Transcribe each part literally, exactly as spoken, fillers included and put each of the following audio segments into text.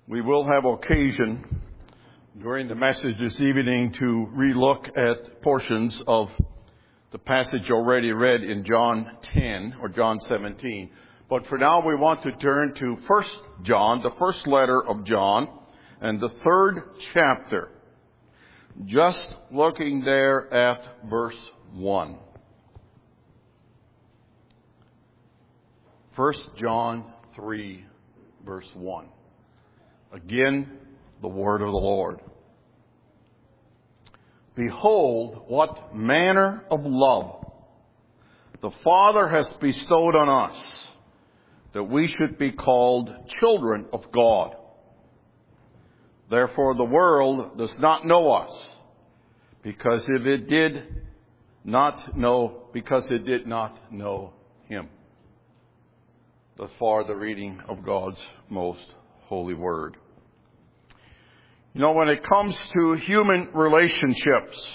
We will have occasion during the message this evening to relook at portions of the passage already read in John ten or John seventeen. But for now we want to turn to First John, the first letter of John, and the third chapter. Just looking there at verse one. First John three, verse one. Again, the word of the Lord. Behold, what manner of love the Father has bestowed on us, that we should be called children of God. Therefore the world does not know us, because if it did not know, because it did not know Him. Thus far the reading of God's most holy word. You know, when it comes to human relationships,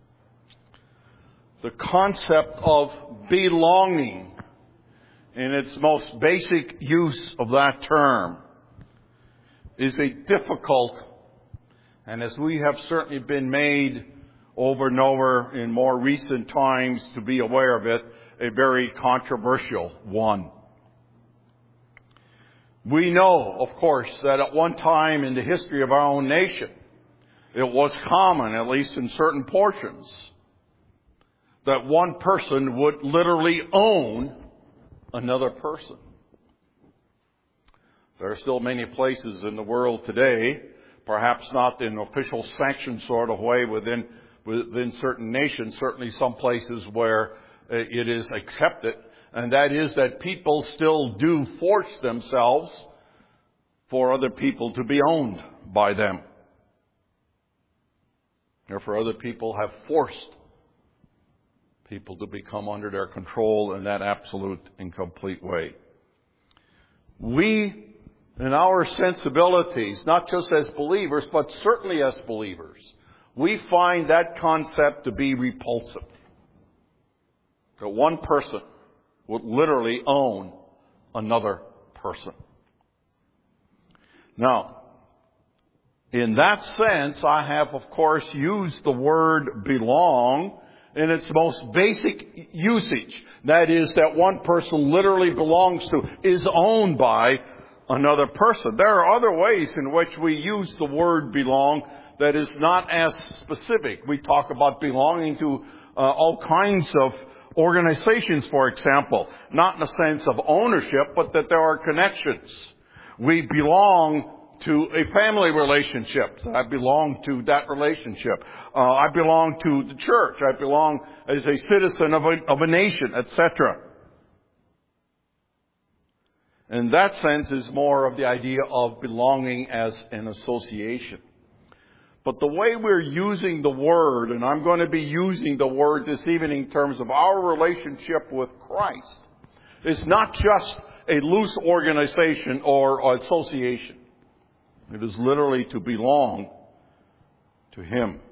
the concept of belonging in its most basic use of that term is a difficult, and as we have certainly been made over and over in more recent times to be aware of it, a very controversial one. We know, of course, that at one time in the history of our own nation, it was common, at least in certain portions, that one person would literally own another person. There are still many places in the world today, perhaps not in an official sanctioned sort of way within, within certain nations, certainly some places where it is accepted, and that is that people still do force themselves for other people to be owned by them. Therefore, other people have forced people to become under their control in that absolute and complete way. We, in our sensibilities, not just as believers, but certainly as believers, we find that concept to be repulsive. That one person would literally own another person. Now, in that sense, I have, of course, used the word belong in its most basic usage. That is, that one person literally belongs to, is owned by another person. There are other ways in which we use the word belong that is not as specific. We talk about belonging to uh, all kinds of organizations, for example, not in the sense of ownership, but that there are connections. We belong to a family relationship. So I belong to that relationship. Uh, I belong to the church. I belong as a citizen of a, of a nation, et cetera. In that sense is more of the idea of belonging as an association. But the way we're using the word, and I'm going to be using the word this evening in terms of our relationship with Christ, is not just a loose organization or association. It is literally to belong to Him.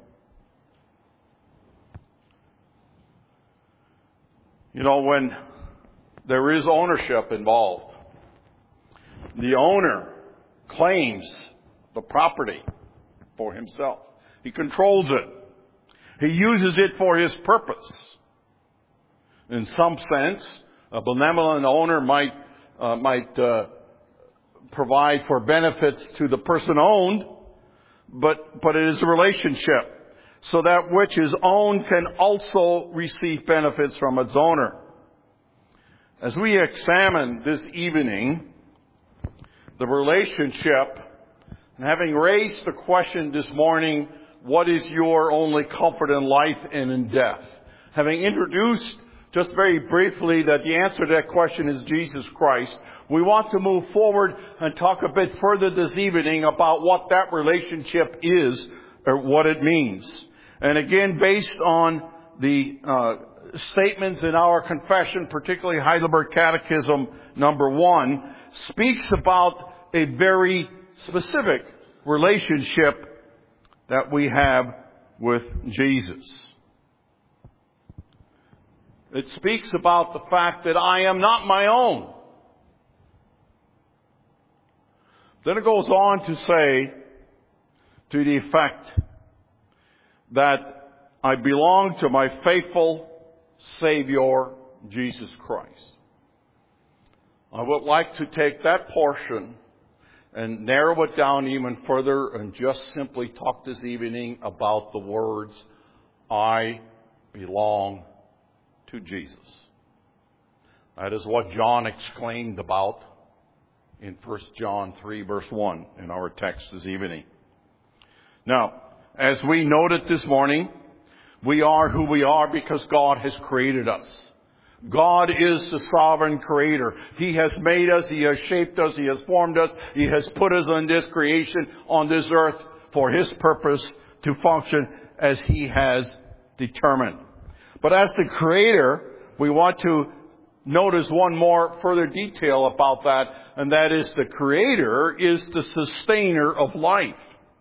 You know, when there is ownership involved, the owner claims the property for himself. He controls it. He uses it for his purpose. In some sense, a benevolent owner might uh, might uh, provide for benefits to the person owned, but but it is a relationship. So that which is owned can also receive benefits from its owner. As we examine this evening the relationship, and having raised the question this morning, what is your only comfort in life and in death? Having introduced just very briefly that the answer to that question is Jesus Christ, we want to move forward and talk a bit further this evening about what that relationship is or what it means. And again, based on the uh, statements in our confession, particularly Heidelberg Catechism number one, speaks about a very specific relationship that we have with Jesus. It speaks about the fact that I am not my own, Then it goes on to say, to the effect that I belong to my faithful Savior, Jesus Christ. I would like to take that portion and narrow it down even further and just simply talk this evening about the words, I belong to Jesus. That is what John exclaimed about in First John three verse one in our text this evening. Now, as we noted this morning, we are who we are because God has created us. God is the sovereign creator. He has made us. He has shaped us. He has formed us. He has put us on this creation, on this earth, for His purpose to function as He has determined. But as the creator, we want to notice one more further detail about that, and that is the creator is the sustainer of life.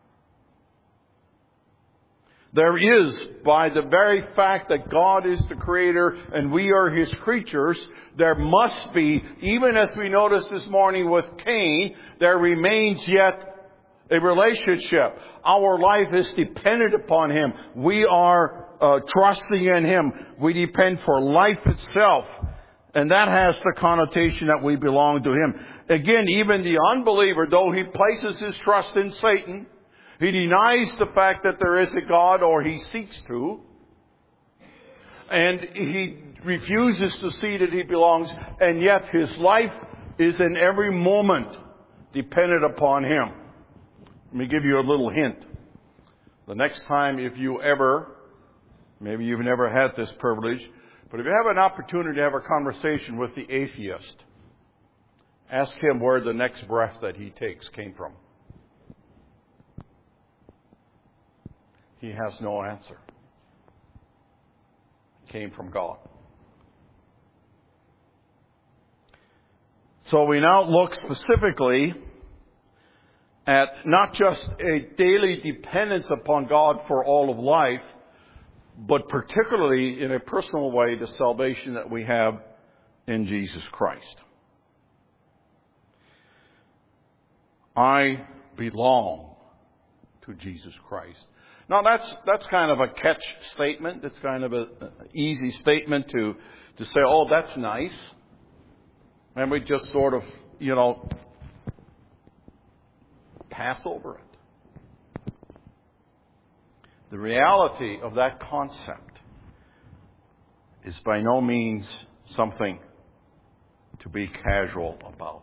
There is, by the very fact that God is the creator and we are His creatures, there must be, even as we noticed this morning with Cain, there remains yet a relationship. Our life is dependent upon Him. We are uh, trusting in Him. We depend for life itself. And that has the connotation that we belong to Him. Again, even the unbeliever, though he places his trust in Satan, he denies the fact that there is a God, or he seeks to. And he refuses to see that he belongs. And yet his life is in every moment dependent upon Him. Let me give you a little hint. The next time, if you ever, maybe you've never had this privilege, but if you have an opportunity to have a conversation with the atheist, ask him where the next breath that he takes came from. He has no answer. It came from God. So we now look specifically at not just a daily dependence upon God for all of life, but particularly in a personal way, the salvation that we have in Jesus Christ. I belong to Jesus Christ. Now that's that's kind of a catch statement. It's kind of an easy statement to to say, oh, that's nice. And we just sort of, you know, pass over it. The reality of that concept is by no means something to be casual about.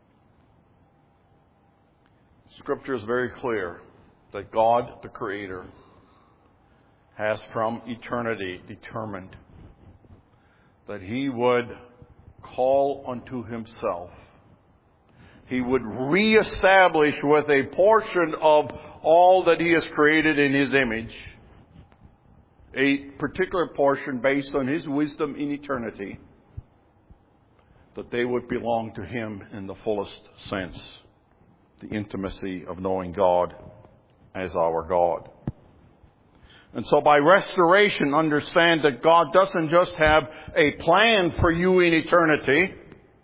Scripture is very clear that God, the Creator, has from eternity determined that He would call unto Himself. He would reestablish with a portion of all that He has created in His image, a particular portion based on His wisdom in eternity, that they would belong to Him in the fullest sense, the intimacy of knowing God as our God. And so by restoration, understand that God doesn't just have a plan for you in eternity.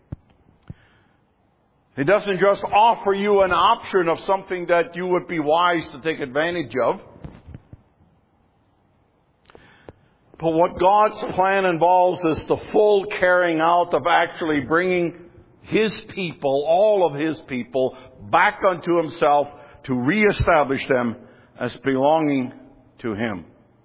He doesn't just offer you an option of something that you would be wise to take advantage of. But what God's plan involves is the full carrying out of actually bringing His people, all of His people, back unto Himself to reestablish them as belonging to Him.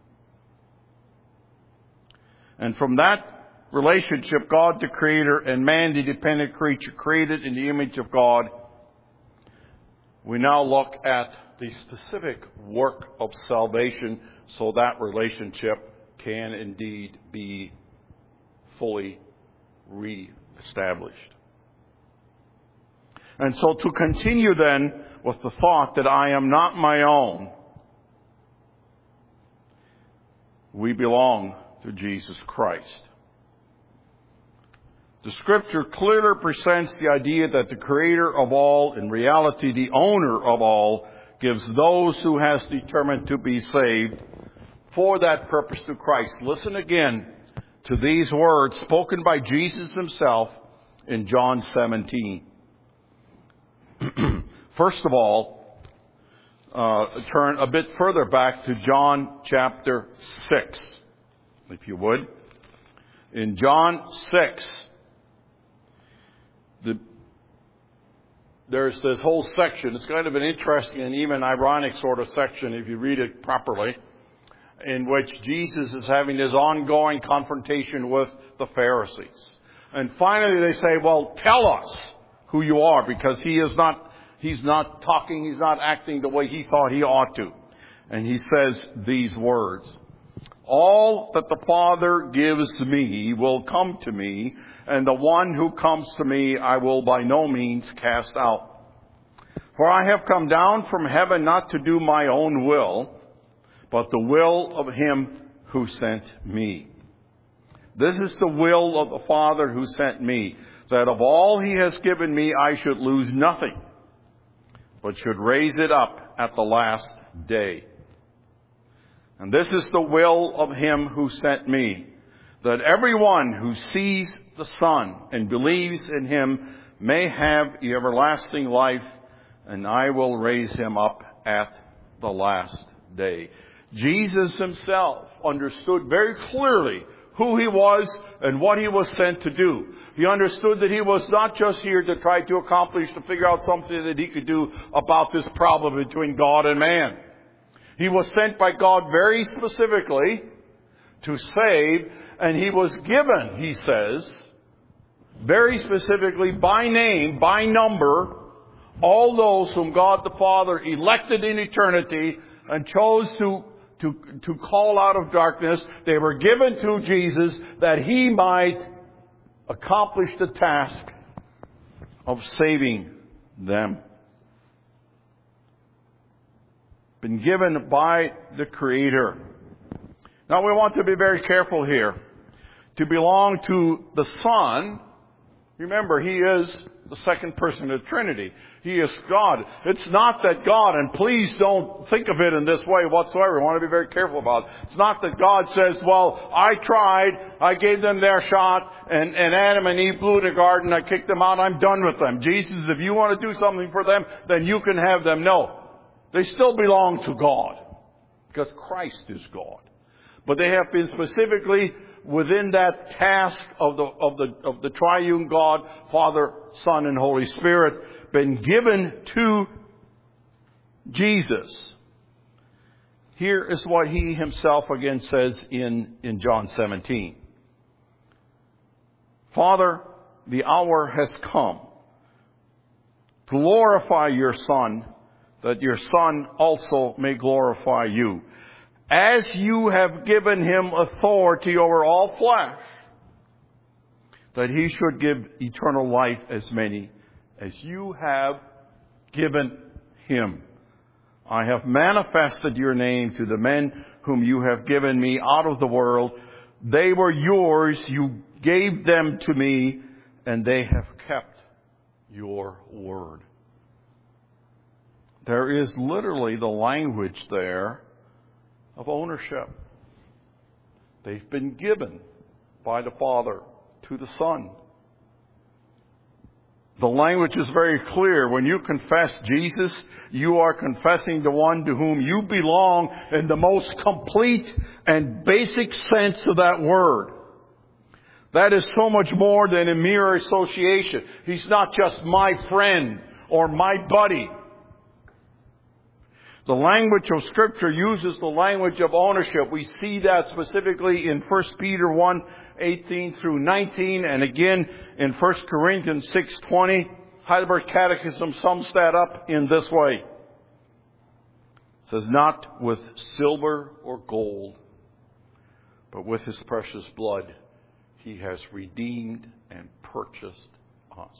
And from that relationship, God the Creator and man the dependent creature created in the image of God, we now look at the specific work of salvation so that relationship can indeed be fully re-established. And so to continue then with the thought that I am not my own, we belong to Jesus Christ. The Scripture clearly presents the idea that the Creator of all, in reality the owner of all, gives those who has determined to be saved for that purpose to Christ. Listen again to these words spoken by Jesus Himself in John seventeen. For First of all, uh, turn a bit further back to John chapter six, if you would. In John six, the, there's this whole section. It's kind of an interesting and even ironic sort of section if you read it properly, in which Jesus is having this ongoing confrontation with the Pharisees. And finally they say, well, tell us who you are, because he is not, he's not talking, he's not acting the way he thought he ought to. And he says these words, all that the Father gives me will come to me, and the one who comes to me I will by no means cast out. For I have come down from heaven not to do my own will, but the will of him who sent me. This is the will of the Father who sent me, that of all he has given me I should lose nothing, but should raise it up at the last day. And this is the will of him who sent me, that everyone who sees the Son and believes in him may have everlasting life, and I will raise him up at the last day. Jesus himself understood very clearly who he was and what he was sent to do. He understood that he was not just here to try to accomplish, to figure out something that he could do about this problem between God and man. He was sent by God very specifically to save, and he was given, he says, very specifically by name, by number, all those whom God the Father elected in eternity and chose to, to, to call out of darkness. They were given to Jesus that he might accomplish the task of saving them. Been given by the Creator. Now we want to be very careful here. To belong to the Son, remember, he is the second person of the Trinity. He is God. It's not that God, and please don't think of it in this way whatsoever. We want to be very careful about it. It's not that God says, well, I tried, I gave them their shot, and, and Adam and Eve blew the garden, I kicked them out, I'm done with them. Jesus, if you want to do something for them, then you can have them. No. They still belong to God, because Christ is God. But they have been specifically within that task of the, of the, of the triune God, Father, Son, and Holy Spirit, been given to Jesus. Here is what he himself again says in, in John seventeen. Father, the hour has come. Glorify your Son, that your Son also may glorify you, as you have given him authority over all flesh, that he should give eternal life as many as you have given him. I have manifested your name to the men whom you have given me out of the world. They were yours, you gave them to me, and they have kept your word. There is literally the language there of ownership. They've been given by the Father to the Son. The language is very clear. When you confess Jesus, you are confessing the one to whom you belong in the most complete and basic sense of that word. That is so much more than a mere association. He's not just my friend or my buddy. The language of Scripture uses the language of ownership. We see that specifically in First Peter one, eighteen through nineteen, and again in First Corinthians six, twenty. Heidelberg Catechism sums that up in this way. It says, not with silver or gold, but with his precious blood, he has redeemed and purchased us.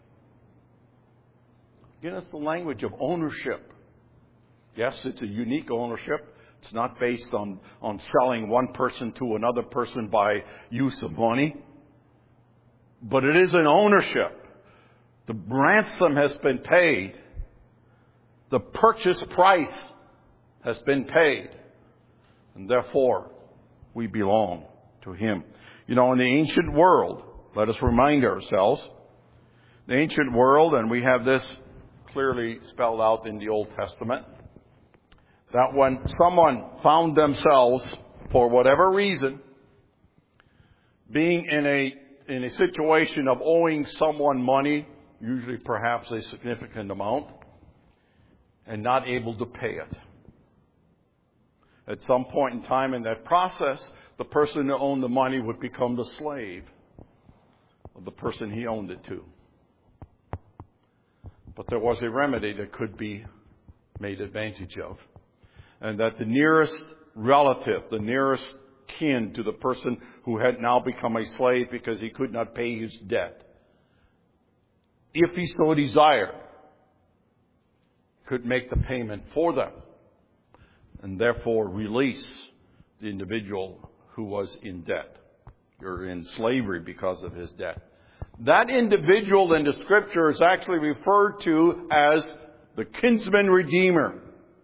Again, it's the language of ownership. Yes, it's a unique ownership. It's not based on, on selling one person to another person by use of money. But it is an ownership. The ransom has been paid. The purchase price has been paid. And therefore, we belong to him. You know, in the ancient world, let us remind ourselves, the ancient world, and we have this clearly spelled out in the Old Testament. That when someone found themselves, for whatever reason, being in a in a situation of owing someone money, usually perhaps a significant amount, and not able to pay it. At some point in time in that process, the person who owned the money would become the slave of the person he owned it to. But there was a remedy that could be made advantage of. And that the nearest relative, the nearest kin to the person who had now become a slave because he could not pay his debt, if he so desired, could make the payment for them and therefore release the individual who was in debt or in slavery because of his debt. That individual in the Scripture is actually referred to as the kinsman redeemer,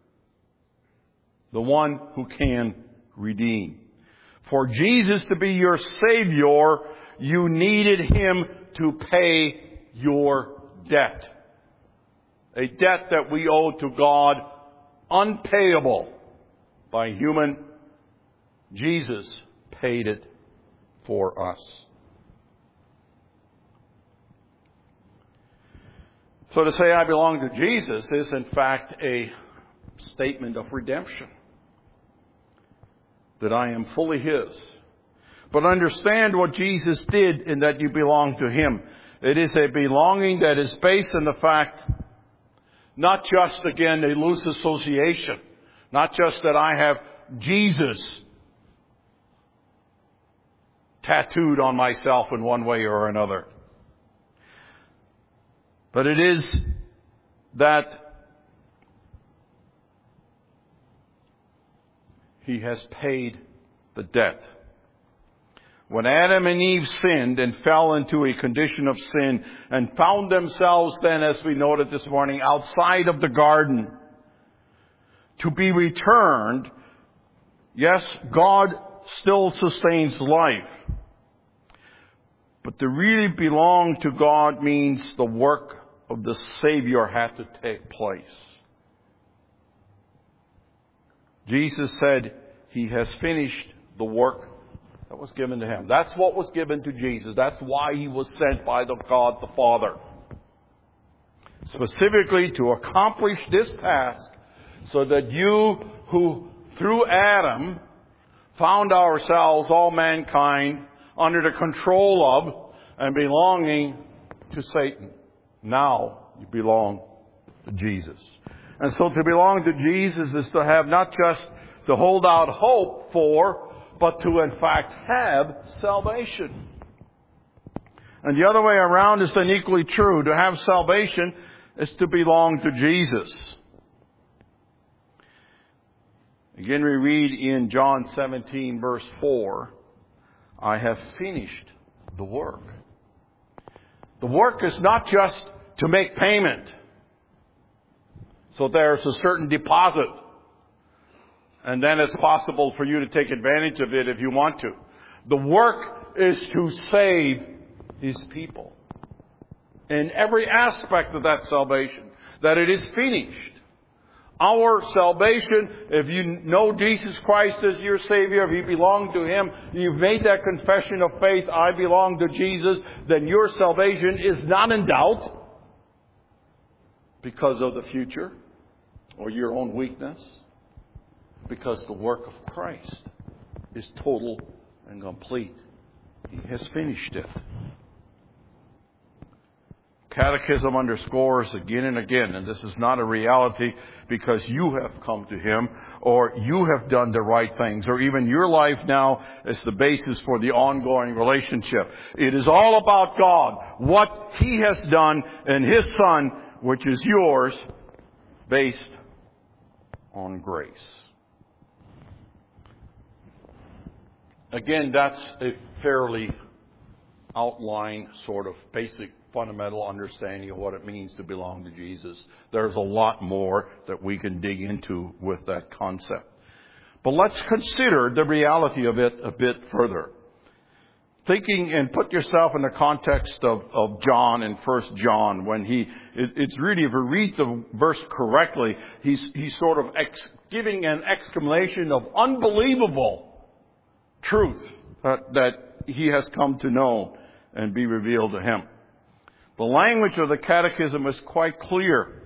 the one who can redeem. For Jesus to be your Savior, you needed Him to pay your debt. A debt that we owe to God, unpayable by human. Jesus paid it for us. So to say I belong to Jesus is in fact a statement of redemption. That I am fully His. But understand what Jesus did in that you belong to Him. It is a belonging that is based on the fact, not just, again, a loose association. Not just that I have Jesus tattooed on myself in one way or another. But it is that He has paid the debt. When Adam and Eve sinned and fell into a condition of sin and found themselves then, as we noted this morning, outside of the garden, to be returned, yes, God still sustains life. But to really belong to God means the work of the Savior had to take place. Jesus said He has finished the work that was given to Him. That's what was given to Jesus. That's why He was sent by the God the Father. Specifically to accomplish this task so that you who through Adam found ourselves, all mankind, under the control of and belonging to Satan. Now you belong to Jesus. And so to belong to Jesus is to have not just to hold out hope for, but to in fact have salvation. And the other way around is then equally true. To have salvation is to belong to Jesus. Again, we read in John seventeen verse four, I have finished the work. The work is not just to make payment. So there's a certain deposit. And then it's possible for you to take advantage of it if you want to. The work is to save His people. In every aspect of that salvation. That it is finished. Our salvation, if you know Jesus Christ as your Savior, if you belong to Him, you've made that confession of faith, I belong to Jesus, then your salvation is not in doubt because of the future or your own weakness. Because the work of Christ is total and complete. He has finished it. Catechism underscores again and again, and this is not a reality because you have come to Him or you have done the right things or even your life now is the basis for the ongoing relationship. It is all about God, what He has done in His Son, which is yours, based on grace. Again, that's a fairly outline, sort of basic, fundamental understanding of what it means to belong to Jesus. There's a lot more that we can dig into with that concept. But let's consider the reality of it a bit further. thinking and put yourself in the context of, of John in First John, when he, it, it's really, if you read the verse correctly, he's, he's sort of ex, giving an exclamation of unbelievable truth that, that he has come to know and be revealed to him. The language of the Catechism is quite clear.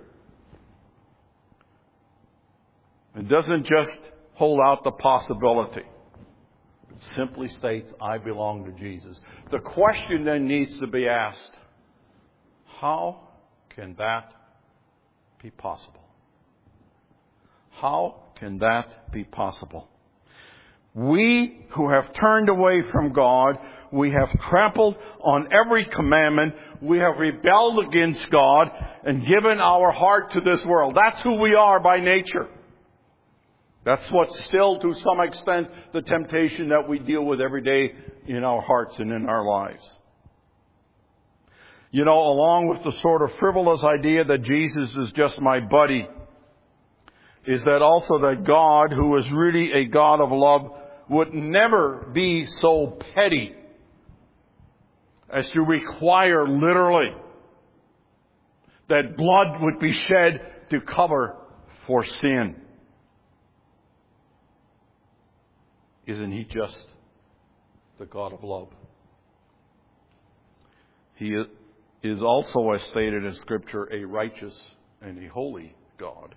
It doesn't just hold out the possibility. It simply states, I belong to Jesus. The question then needs to be asked, how can that be possible? How can that be possible? We who have turned away from God, we have trampled on every commandment, we have rebelled against God and given our heart to this world. That's who we are by nature. That's what's still, to some extent, the temptation that we deal with every day in our hearts and in our lives. You know, along with the sort of frivolous idea that Jesus is just my buddy, is that also that God, who is really a God of love, would never be so petty as to require literally that blood would be shed to cover for sin. Isn't He just the God of love? He is also, as stated in Scripture, a righteous and a holy God.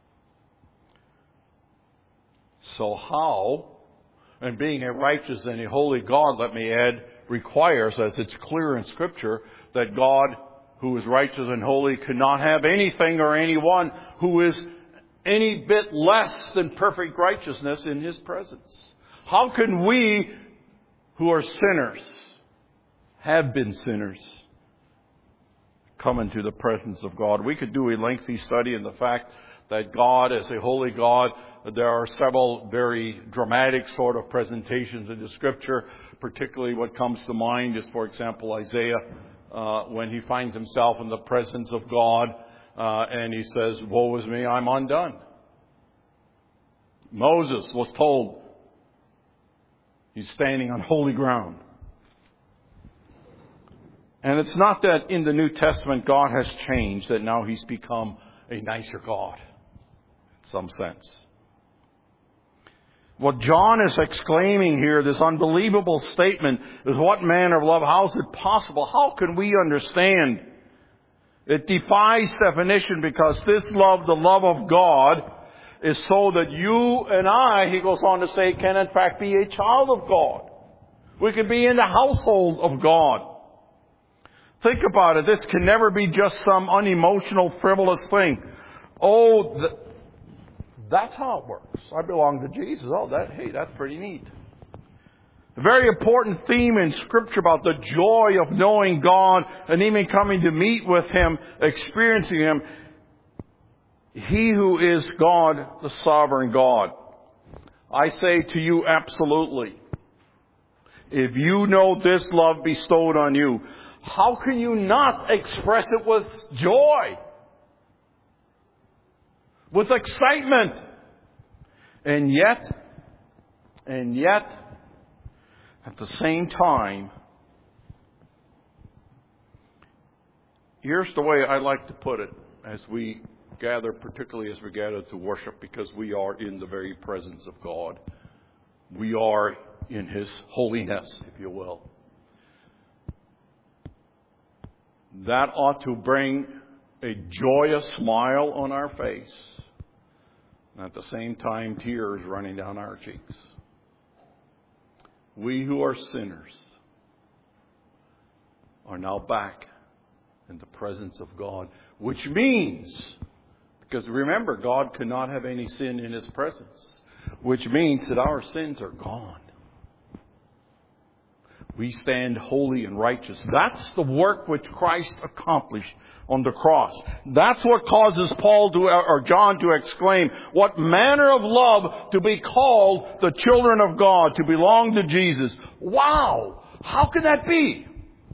So how, and being a righteous and a holy God, let me add, requires, as it's clear in Scripture, that God, who is righteous and holy, cannot have anything or anyone who is any bit less than perfect righteousness in His presence. How can we, who are sinners, have been sinners, come into the presence of God? We could do a lengthy study in the fact that God is a holy God. There are several very dramatic sort of presentations in the Scripture. Particularly what comes to mind is, for example, Isaiah, uh, when he finds himself in the presence of God, uh, and he says, "Woe is me, I'm undone." Moses was told he's standing on holy ground. And it's not that in the New Testament God has changed, that now He's become a nicer God, in some sense. What John is exclaiming here, this unbelievable statement, is what manner of love? How is it possible? How can we understand? It defies definition, because this love, the love of God, is so that you and I, he goes on to say, can in fact be a child of God. We can be in the household of God. Think about it. This can never be just some unemotional, frivolous thing. Oh, th- that's how it works. I belong to Jesus. Oh, that, hey, that's pretty neat. A very important theme in Scripture about the joy of knowing God and even coming to meet with Him, experiencing Him. He who is God, the sovereign God. I say to you absolutely, if you know this love bestowed on you, how can you not express it with joy? With excitement? And yet, and yet, at the same time, here's the way I like to put it as we gather, particularly as we gather to worship, because we are in the very presence of God. We are in His holiness, if you will. That ought to bring a joyous smile on our face, and at the same time, tears running down our cheeks. We who are sinners are now back in the presence of God, which means, because remember, God cannot have any sin in His presence, which means that our sins are gone. We stand holy and righteous. That's the work which Christ accomplished on the cross. That's what causes Paul to, or John to exclaim, what manner of love to be called the children of God, to belong to Jesus. Wow! How can that be?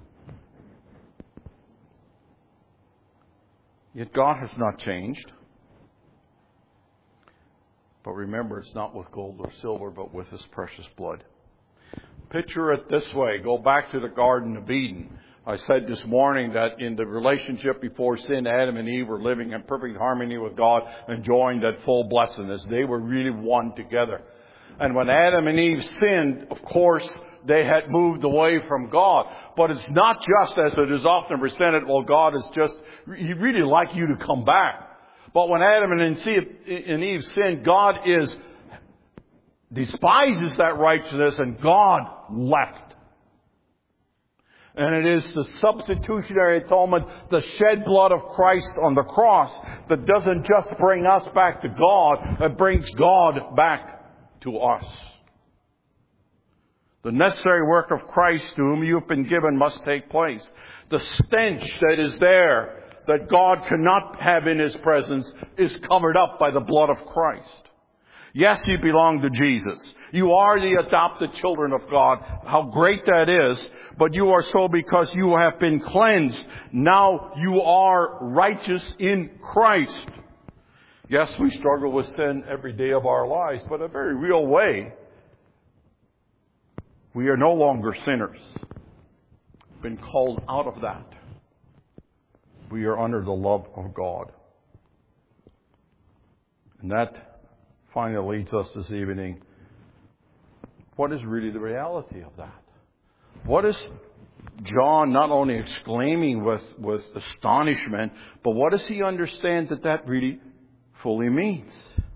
Yet God has not changed. But remember, it's not with gold or silver, but with His precious blood. Picture it this way. Go back to the Garden of Eden. I said this morning that in the relationship before sin, Adam and Eve were living in perfect harmony with God, enjoying that full blessedness. They were really one together. And when Adam and Eve sinned, of course, they had moved away from God. But it's not just as it is often presented, well, God is just, He'd really like you to come back. But when Adam and Eve sinned, God is, despises that righteousness, and God left. And it is the substitutionary atonement, the shed blood of Christ on the cross, that doesn't just bring us back to God, it brings God back to us. The necessary work of Christ to whom you have been given must take place. The stench that is there, that God cannot have in His presence, is covered up by the blood of Christ. Yes, you belong to Jesus. You are the adopted children of God. How great that is. But you are so because you have been cleansed. Now you are righteous in Christ. Yes, we struggle with sin every day of our lives, but in a very real way. We are no longer sinners. We've been called out of that. We are under the love of God. And that finally leads us this evening. What is really the reality of that? What is John not only exclaiming with, with astonishment, but what does he understand that that really fully means?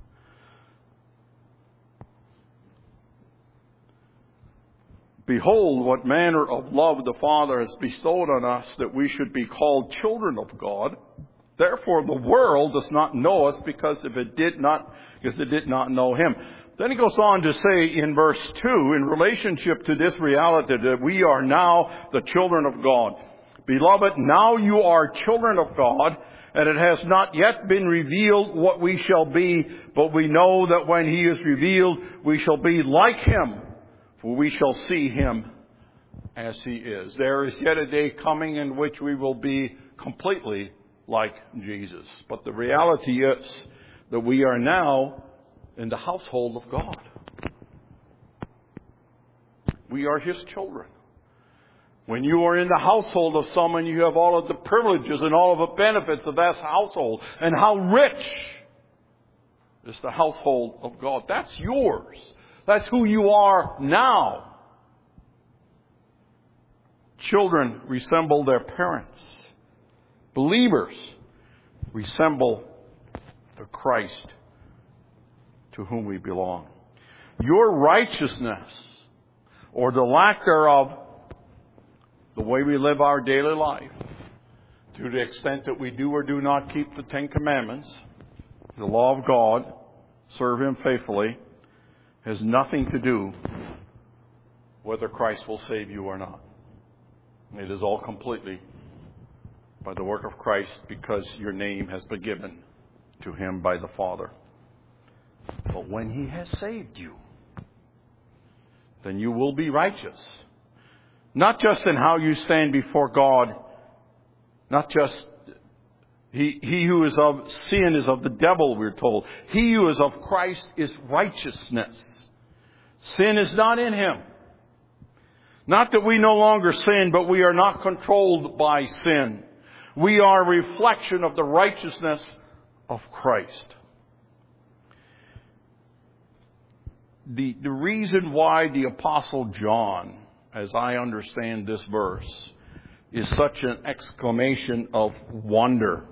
Behold, what manner of love the Father has bestowed on us, that we should be called children of God. Therefore, the world does not know us because if it did not, because it did not know Him. Then he goes on to say in verse two, in relationship to this reality that we are now the children of God. Beloved, now you are children of God, and it has not yet been revealed what we shall be, but we know that when He is revealed, we shall be like Him, for we shall see Him as He is. There is yet a day coming in which we will be completely like Jesus. But the reality is that we are now in the household of God. We are His children. When you are in the household of someone, you have all of the privileges and all of the benefits of that household. And how rich is the household of God. That's yours. That's who you are now. Children resemble their parents. Believers resemble the Christ to whom we belong. Your righteousness, or the lack thereof, the way we live our daily life, to the extent that we do or do not keep the Ten Commandments, the law of God, serve Him faithfully, has nothing to do whether Christ will save you or not. It is all completely by the work of Christ, because your name has been given to Him by the Father. But when He has saved you, then you will be righteous. Not just in how you stand before God, not just he, he who is of sin is of the devil, we're told. He who is of Christ is righteousness. Sin is not in Him. Not that we no longer sin, but we are not controlled by sin. We are a reflection of the righteousness of Christ. The, the reason why the Apostle John, as I understand this verse, is such an exclamation of wonder,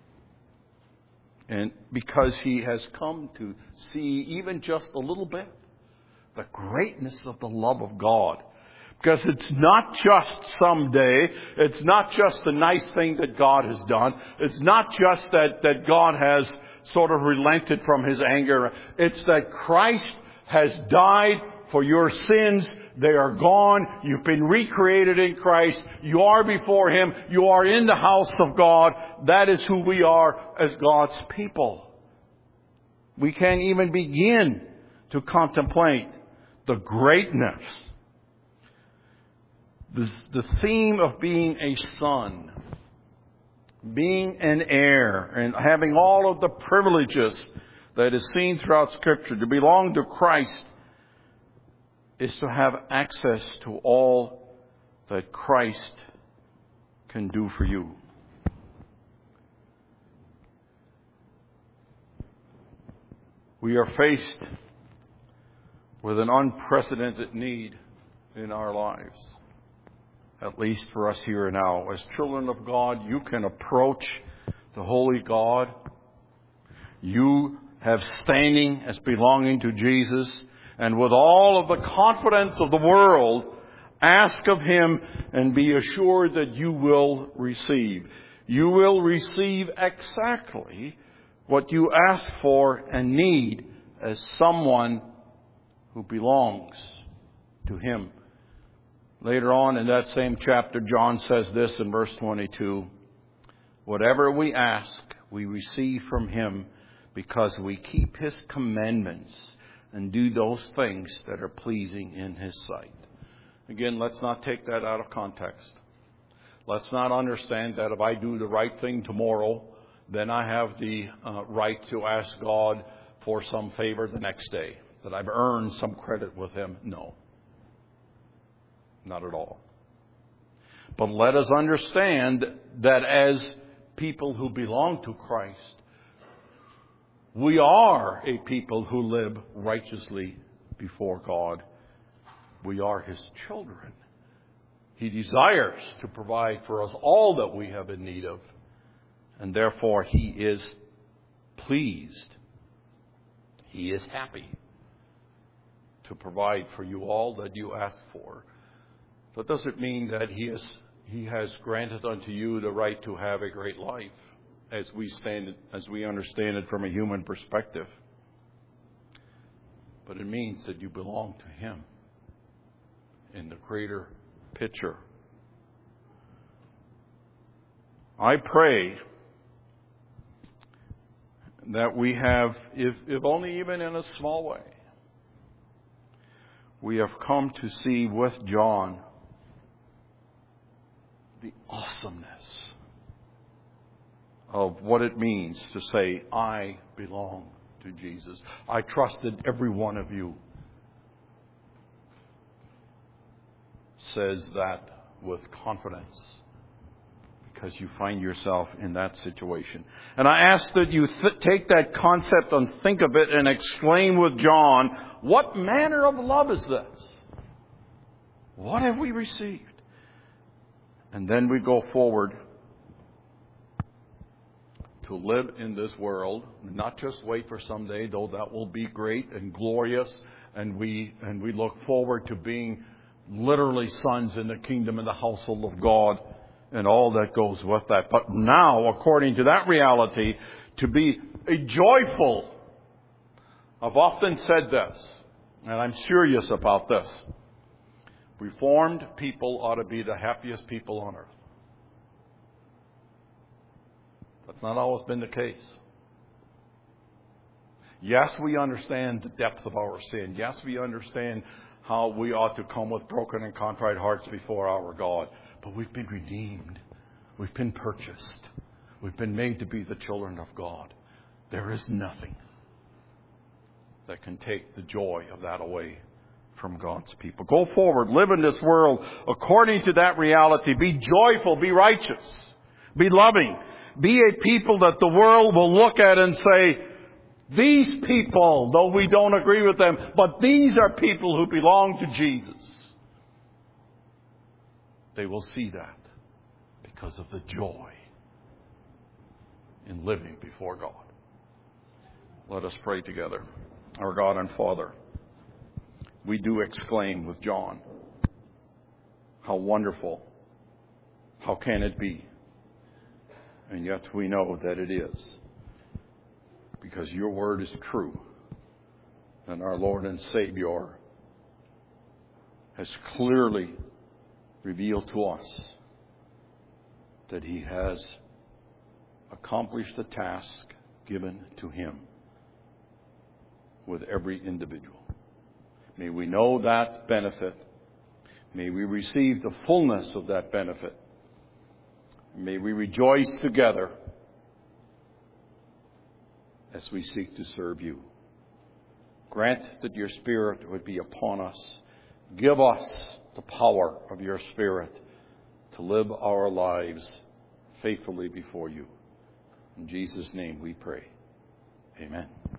and because he has come to see even just a little bit the greatness of the love of God. Because it's not just someday. It's not just the nice thing that God has done. It's not just that, that God has sort of relented from His anger. It's that Christ has died for your sins. They are gone. You've been recreated in Christ. You are before Him. You are in the house of God. That is who we are as God's people. We can't even begin to contemplate the greatness. The, the theme of being a son, being an heir, and having all of the privileges that is seen throughout Scripture, to belong to Christ, is to have access to all that Christ can do for you. We are faced with an unprecedented need in our lives, at least for us here and now. As children of God, you can approach the Holy God. You have standing as belonging to Jesus, and with all of the confidence of the world, ask of Him and be assured that you will receive. You will receive exactly what you ask for and need as someone who belongs to Him. Later on in that same chapter, John says this in verse twenty-two, whatever we ask, we receive from Him because we keep His commandments and do those things that are pleasing in His sight. Again, let's not take that out of context. Let's not understand that if I do the right thing tomorrow, then I have the uh, right to ask God for some favor the next day, that I've earned some credit with Him. No, not at all. But let us understand that as people who belong to Christ, we are a people who live righteously before God. We are His children. He desires to provide for us all that we have in need of. And therefore, He is pleased. He is happy to provide for you all that you ask for. That doesn't mean that He is, He has granted unto you the right to have a great life, as we stand, as we understand it from a human perspective. But it means that you belong to Him in the greater picture. I pray that we have, if, if only even in a small way, we have come to see with John the awesomeness of what it means to say, I belong to Jesus. I trust that every one of you says that with confidence, because you find yourself in that situation. And I ask that you th- take that concept and think of it and exclaim with John, what manner of love is this? What have we received? And then we go forward to live in this world, not just wait for someday, though that will be great and glorious, and we and we look forward to being literally sons in the kingdom and the household of God and all that goes with that. But now, according to that reality, to be a joyful, I've often said this, and I'm serious about this. Reformed people ought to be the happiest people on earth. That's not always been the case. Yes, we understand the depth of our sin. Yes, we understand how we ought to come with broken and contrite hearts before our God. But we've been redeemed. We've been purchased. We've been made to be the children of God. There is nothing that can take the joy of that away from God's people. Go forward. Live in this world according to that reality. Be joyful. Be righteous. Be loving. Be a people that the world will look at and say, these people, though we don't agree with them, but these are people who belong to Jesus. They will see that because of the joy in living before God. Let us pray together. Our God and Father, we do exclaim with John, how wonderful, how can it be? And yet we know that it is. Because your word is true. And our Lord and Savior has clearly revealed to us that He has accomplished the task given to Him with every individual. May we know that benefit. May we receive the fullness of that benefit. May we rejoice together as we seek to serve you. Grant that your Spirit would be upon us Give us the power of your Spirit to live our lives faithfully before you. In Jesus' name we pray. Amen.